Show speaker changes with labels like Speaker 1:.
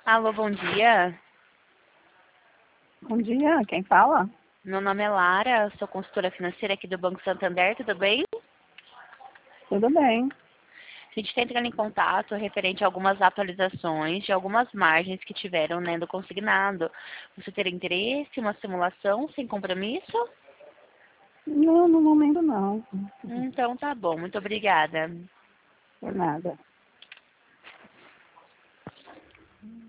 Speaker 1: Alô, bom dia.
Speaker 2: Bom dia, quem fala?
Speaker 1: Meu nome é Lara, sou consultora financeira aqui do Banco Santander, tudo bem?
Speaker 2: Tudo bem.
Speaker 1: A gente está entrando em contato referente a algumas atualizações de algumas margens que tiveram, né, do consignado. Você teria interesse, uma simulação sem compromisso?
Speaker 2: Não, no momento não.
Speaker 1: Então tá bom, muito obrigada.
Speaker 2: Por nada.